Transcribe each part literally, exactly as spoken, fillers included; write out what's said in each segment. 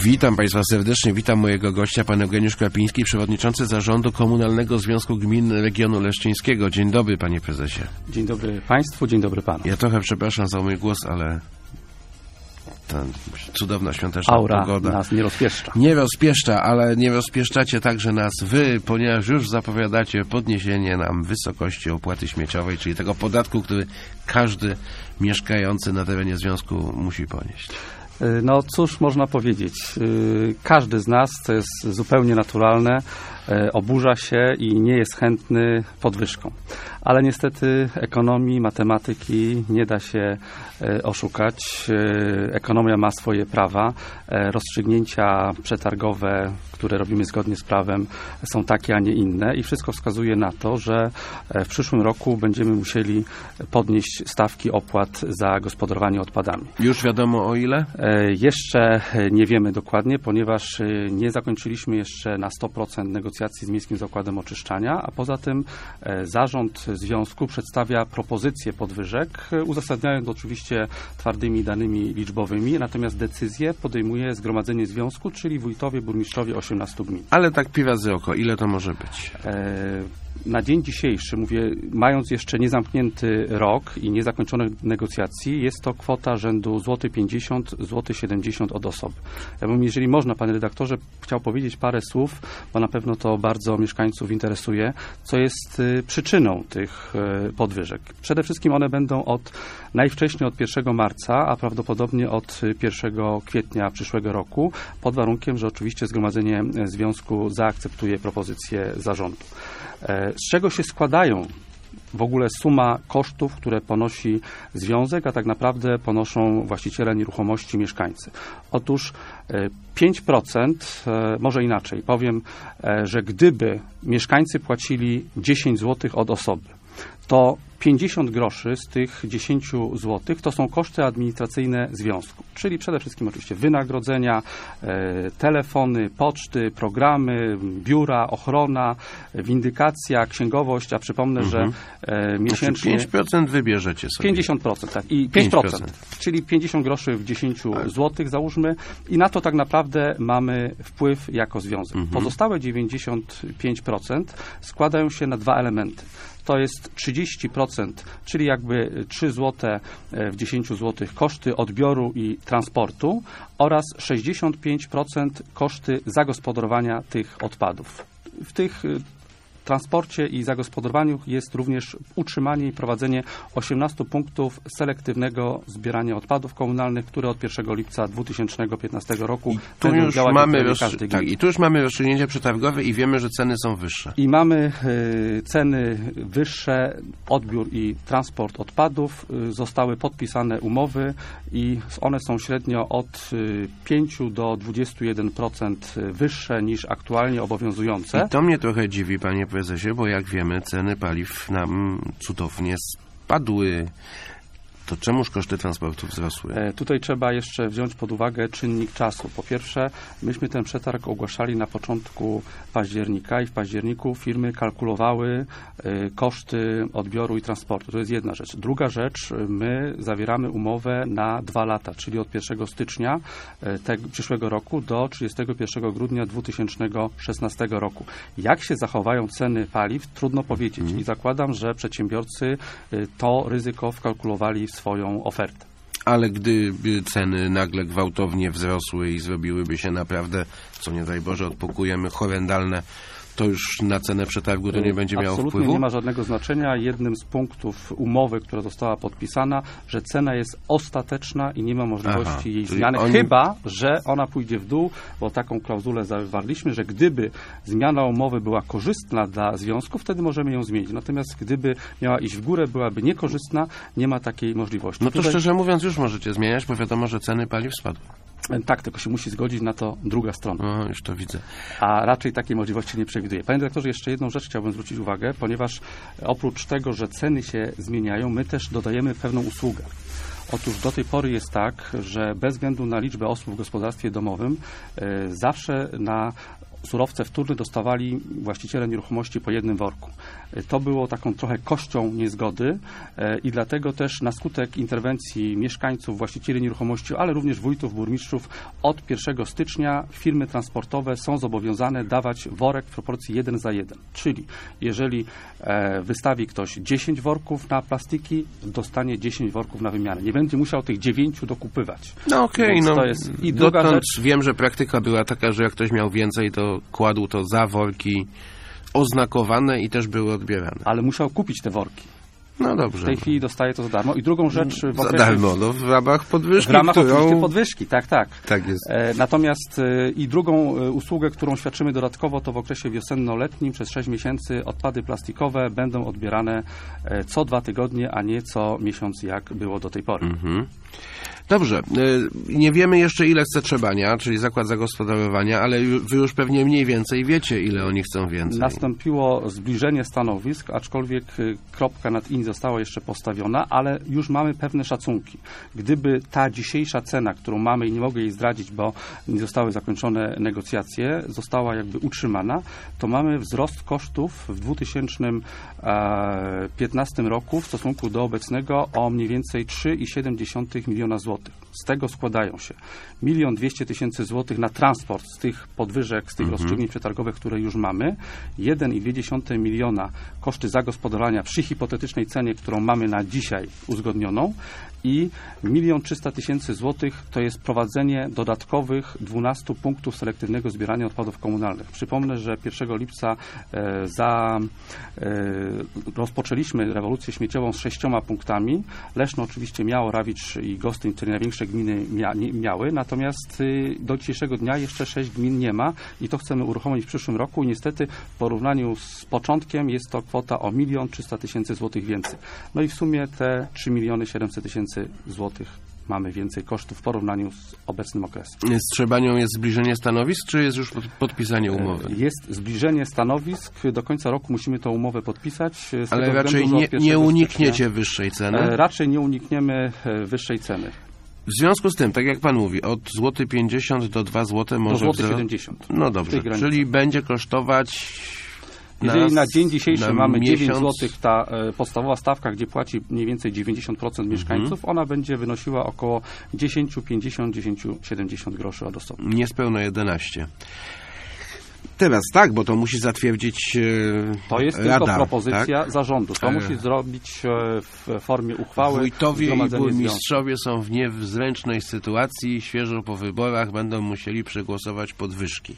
Witam Państwa serdecznie, witam mojego gościa, pan Eugeniusz Klapiński, przewodniczący Zarządu Komunalnego Związku Gmin Regionu Leszczyńskiego. Dzień dobry, panie prezesie. Dzień dobry państwu, dzień dobry panu. Ja trochę przepraszam za mój głos, ale ta cudowna świąteczna Aura pogoda nas nie rozpieszcza. Nie rozpieszcza, ale nie rozpieszczacie także nas wy, ponieważ już zapowiadacie podniesienie nam wysokości opłaty śmieciowej, czyli tego podatku, który każdy mieszkający na terenie związku musi ponieść. No cóż można powiedzieć, każdy z nas, co jest zupełnie naturalne, oburza się i nie jest chętny podwyżkom. Ale niestety ekonomii, matematyki nie da się oszukać. Ekonomia ma swoje prawa. Rozstrzygnięcia przetargowe, które robimy zgodnie z prawem, są takie, a nie inne i wszystko wskazuje na to, że w przyszłym roku będziemy musieli podnieść stawki opłat za gospodarowanie odpadami. Już wiadomo o ile? Jeszcze nie wiemy dokładnie, ponieważ nie zakończyliśmy jeszcze na sto procent negocjacji z Miejskim Zakładem Oczyszczania, a poza tym zarząd związku przedstawia propozycje podwyżek, uzasadniając oczywiście twardymi danymi liczbowymi, natomiast decyzję podejmuje zgromadzenie związku, czyli wójtowie, burmistrzowie osiemnastu gmin. Ale tak pi razy oko, ile to może być? E Na dzień dzisiejszy, mówię, mając jeszcze niezamknięty rok i niezakończone negocjacji, jest to kwota rzędu złoty pięćdziesiąt, złoty siedemdziesiąt od osoby. Ja bym, jeżeli można, panie redaktorze, chciał powiedzieć parę słów, bo na pewno to bardzo mieszkańców interesuje, co jest przyczyną tych podwyżek. Przede wszystkim one będą od najwcześniej od pierwszego marca, a prawdopodobnie od pierwszego kwietnia przyszłego roku, pod warunkiem, że oczywiście Zgromadzenie Związku zaakceptuje propozycję zarządu. Z czego się składają w ogóle suma kosztów, które ponosi związek, a tak naprawdę ponoszą właściciele nieruchomości, mieszkańcy? Otóż pięć procent, może inaczej, powiem, że gdyby mieszkańcy płacili dziesięć złotych od osoby, to pięćdziesiąt groszy z tych dziesięciu złotych to są koszty administracyjne związku, czyli przede wszystkim oczywiście wynagrodzenia, e, telefony, poczty, programy, biura, ochrona, windykacja, księgowość, a przypomnę, mhm. że e, miesięcznie... pięć procent wybierzecie sobie. pięćdziesiąt procent, tak. I pięć procent, czyli pięćdziesiąt groszy w dziesięciu złotych załóżmy i na to tak naprawdę mamy wpływ jako związek. Mhm. Pozostałe dziewięćdziesiąt pięć procent składają się na dwa elementy. To jest trzydzieści procent, czyli jakby trzy złote w dziesięciu złotych koszty odbioru i transportu oraz sześćdziesiąt pięć procent koszty zagospodarowania tych odpadów. W tych transporcie i zagospodarowaniu jest również utrzymanie i prowadzenie osiemnastu punktów selektywnego zbierania odpadów komunalnych, które od pierwszego lipca dwa tysiące piętnastego roku tu już mamy roz... każdy tak, i tu już mamy rozstrzygnięcia przetargowe i wiemy, że ceny są wyższe. I mamy y, ceny wyższe, odbiór i transport odpadów. Y, zostały podpisane umowy i one są średnio od y, pięciu do dwudziestu jeden procent wyższe niż aktualnie obowiązujące. I to mnie trochę dziwi, panie prezesie, bo jak wiemy, ceny paliw nam cudownie spadły. To czemuż koszty transportu wzrosły? E, tutaj trzeba jeszcze wziąć pod uwagę czynnik czasu. Po pierwsze, myśmy ten przetarg ogłaszali na początku października i w październiku firmy kalkulowały e, koszty odbioru i transportu. To jest jedna rzecz. Druga rzecz, my zawieramy umowę na dwa lata, czyli od pierwszego stycznia e, tego, przyszłego roku do trzydziestego pierwszego grudnia dwa tysiące szesnastego roku. Jak się zachowają ceny paliw, trudno powiedzieć. Hmm. I zakładam, że przedsiębiorcy e, to ryzyko wkalkulowali w swoją ofertę. Ale gdyby ceny nagle gwałtownie wzrosły i zrobiłyby się naprawdę, co nie daj Boże, odpokujemy, horrendalne, to już na cenę przetargu to nie będzie miało Absolutnie wpływu? Nie ma żadnego znaczenia. Jednym z punktów umowy, która została podpisana, że cena jest ostateczna i nie ma możliwości Aha, jej zmiany, oni... chyba że ona pójdzie w dół, bo taką klauzulę zawarliśmy, że gdyby zmiana umowy była korzystna dla związku, wtedy możemy ją zmienić. Natomiast gdyby miała iść w górę, byłaby niekorzystna, nie ma takiej możliwości. No to Tutaj... szczerze mówiąc już możecie zmieniać, bo wiadomo, że ceny paliw spadły. Tak, tylko się musi zgodzić na to druga strona. No, już to widzę. A raczej takiej możliwości nie przewiduje. Panie dyrektorze, jeszcze jedną rzecz chciałbym zwrócić uwagę, ponieważ oprócz tego, że ceny się zmieniają, my też dodajemy pewną usługę. Otóż do tej pory jest tak, że bez względu na liczbę osób w gospodarstwie domowym, e, zawsze na surowce wtórne dostawali właściciele nieruchomości po jednym worku. To było taką trochę kością niezgody i dlatego też na skutek interwencji mieszkańców, właścicieli nieruchomości, ale również wójtów, burmistrzów od pierwszego stycznia firmy transportowe są zobowiązane dawać worek w proporcji jeden za jeden. Czyli jeżeli wystawi ktoś dziesięć worków na plastiki, dostanie dziesięć worków na wymianę. Nie będzie musiał tych dziewięciu dokupywać. No okej, okay, no to jest... I druga dotąd rzecz... wiem, że praktyka była taka, że jak ktoś miał więcej, to kładł to za worki oznakowane i też były odbierane. Ale musiał kupić te worki. No dobrze. W tej chwili dostaje to za darmo. I drugą rzecz... W za okresie, darmo, no w ramach podwyżki, W ramach którą... oczywiście podwyżki, tak, tak. Tak jest. E, natomiast e, i drugą e, usługę, którą świadczymy dodatkowo, to w okresie wiosenno-letnim przez sześć miesięcy odpady plastikowe będą odbierane e, co dwa tygodnie, a nie co miesiąc, jak było do tej pory. Mhm. Dobrze, nie wiemy jeszcze ile chce Trzebania, czyli zakład zagospodarowania, ale wy już pewnie mniej więcej wiecie, ile oni chcą więcej. Nastąpiło zbliżenie stanowisk, aczkolwiek kropka nad i nie została jeszcze postawiona, ale już mamy pewne szacunki. Gdyby ta dzisiejsza cena, którą mamy i nie mogę jej zdradzić, bo nie zostały zakończone negocjacje, została jakby utrzymana, to mamy wzrost kosztów w dwa tysiące piętnastym roku w stosunku do obecnego o mniej więcej trzy i siedem dziesiątych miliona złotych. Z tego składają się milion dwieście tysięcy złotych na transport z tych podwyżek, z tych mhm. rozstrzygnięć przetargowych, które już mamy, jeden i dwie dziesiąte miliona koszty zagospodarowania przy hipotetycznej cenie, którą mamy na dzisiaj uzgodnioną i milion trzysta tysięcy złotych to jest prowadzenie dodatkowych dwunastu punktów selektywnego zbierania odpadów komunalnych. Przypomnę, że pierwszego lipca e, za, e, rozpoczęliśmy rewolucję śmieciową z sześcioma punktami. Leszno oczywiście miało, Rawicz i Gostyń, czyli największe gminy mia, nie, miały, natomiast y, do dzisiejszego dnia jeszcze sześć gmin nie ma i to chcemy uruchomić w przyszłym roku i niestety w porównaniu z początkiem jest to kwota o milion trzysta tysięcy złotych więcej. No i w sumie te trzy miliony siedemset tysięcy złotych mamy więcej kosztów w porównaniu z obecnym okresem. Z Trzebanią jest zbliżenie stanowisk, czy jest już podpisanie umowy? Jest zbliżenie stanowisk. Do końca roku musimy tą umowę podpisać. Z Ale tego raczej względu, nie, nie unikniecie stycznia, wyższej ceny? Raczej nie unikniemy wyższej ceny. W związku z tym, tak jak pan mówi, od złoty pięćdziesiąt do dwa złote może... Do złoty siedemdziesiąt. No dobrze, czyli będzie kosztować... Jeżeli nas, na dzień dzisiejszy na mamy miesiąc... dziewięć złotych, ta e, podstawowa stawka, gdzie płaci mniej więcej dziewięćdziesiąt procent mieszkańców, mhm. ona będzie wynosiła około dziesięć, pięćdziesiąt, dziesięć, siedemdziesiąt groszy od osoby. Niespełna jedenaście. Teraz tak, bo to musi zatwierdzić e, To jest Rada, tylko propozycja tak? zarządu. To e... musi zrobić e, w formie uchwały. Wójtowie i burmistrzowie są w niezręcznej sytuacji, świeżo po wyborach będą musieli przegłosować podwyżki.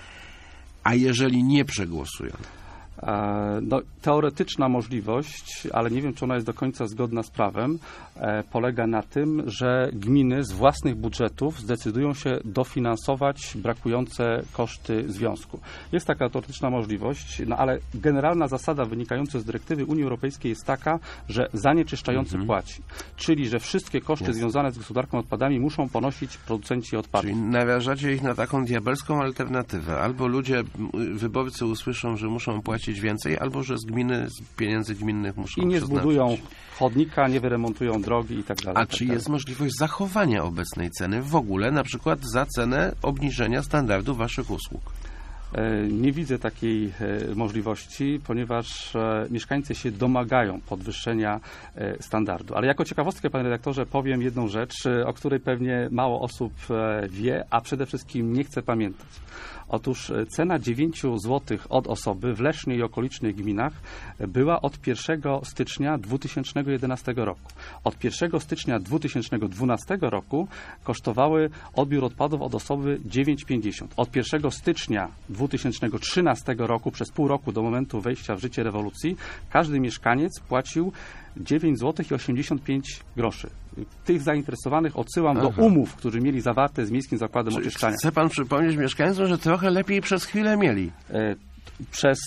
A jeżeli nie przegłosują? No, teoretyczna możliwość, ale nie wiem, czy ona jest do końca zgodna z prawem, e, polega na tym, że gminy z własnych budżetów zdecydują się dofinansować brakujące koszty związku. Jest taka teoretyczna możliwość, no ale generalna zasada wynikająca z dyrektywy Unii Europejskiej jest taka, że zanieczyszczający mhm. płaci. Czyli, że wszystkie koszty jest. związane z gospodarką odpadami muszą ponosić producenci odpadów. Czyli narażacie ich na taką diabelską alternatywę. Albo ludzie, wyborcy usłyszą, że muszą płacić więcej, albo że z gminy, z pieniędzy gminnych muszą I nie przeznaczyć. zbudują chodnika, nie wyremontują drogi i tak dalej. A czy jest możliwość zachowania obecnej ceny w ogóle, na przykład za cenę obniżenia standardu waszych usług? Nie widzę takiej możliwości, ponieważ mieszkańcy się domagają podwyższenia standardu. Ale jako ciekawostkę, panie redaktorze, powiem jedną rzecz, o której pewnie mało osób wie, a przede wszystkim nie chce pamiętać. Otóż cena dziewięć złotych od osoby w Lesznie i okolicznych gminach była od pierwszego stycznia dwa tysiące jedenastego roku. Od pierwszego stycznia dwa tysiące dwunastego roku kosztowały odbiór odpadów od osoby dziewięć pięćdziesiąt. Od pierwszego stycznia dwa tysiące trzynastego roku, przez pół roku do momentu wejścia w życie rewolucji, każdy mieszkaniec płacił dziewięć złotych i osiemdziesiąt pięć groszy. Tych zainteresowanych odsyłam Aha. do umów, którzy mieli zawarte z Miejskim Zakładem Czy Oczyszczania. Chce pan przypomnieć mieszkańcom, że trochę lepiej przez chwilę mieli? E, Przez,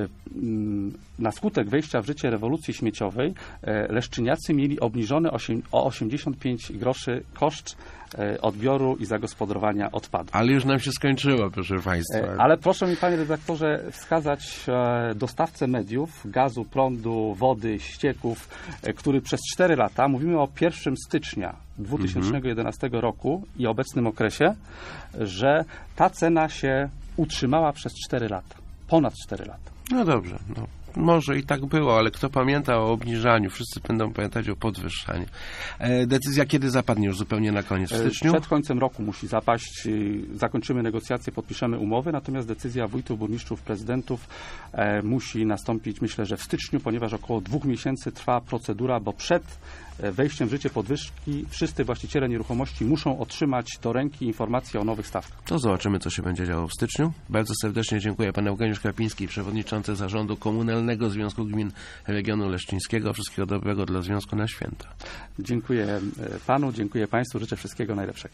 na skutek wejścia w życie rewolucji śmieciowej leszczyniacy mieli obniżony o osiemdziesiąt pięć groszy koszt odbioru i zagospodarowania odpadów. Ale już nam się skończyło, proszę państwa. Ale proszę mi, panie redaktorze, wskazać dostawcę mediów, gazu, prądu, wody, ścieków, który przez cztery lata, mówimy o pierwszego stycznia dwa tysiące jedenastego roku i obecnym okresie, że ta cena się utrzymała przez cztery lata. Ponad cztery lata. No dobrze, no. Może i tak było, ale kto pamięta o obniżaniu? Wszyscy będą pamiętać o podwyższaniu. E, decyzja kiedy zapadnie już zupełnie na koniec? W styczniu? Przed końcem roku musi zapaść. Zakończymy negocjacje, podpiszemy umowy, natomiast decyzja wójtów, burmistrzów, prezydentów e, musi nastąpić, myślę, że w styczniu, ponieważ około dwóch miesięcy trwa procedura, bo przed wejściem w życie podwyżki wszyscy właściciele nieruchomości muszą otrzymać do ręki informacje o nowych stawkach. To zobaczymy, co się będzie działo w styczniu. Bardzo serdecznie dziękuję. Pan Eugeniusz Kapiński, przewodniczący Zarządu Komunalnego Związku Gmin Regionu Leszczyńskiego. Wszystkiego dobrego dla Związku na święta. Dziękuję panu, dziękuję państwu, życzę wszystkiego najlepszego.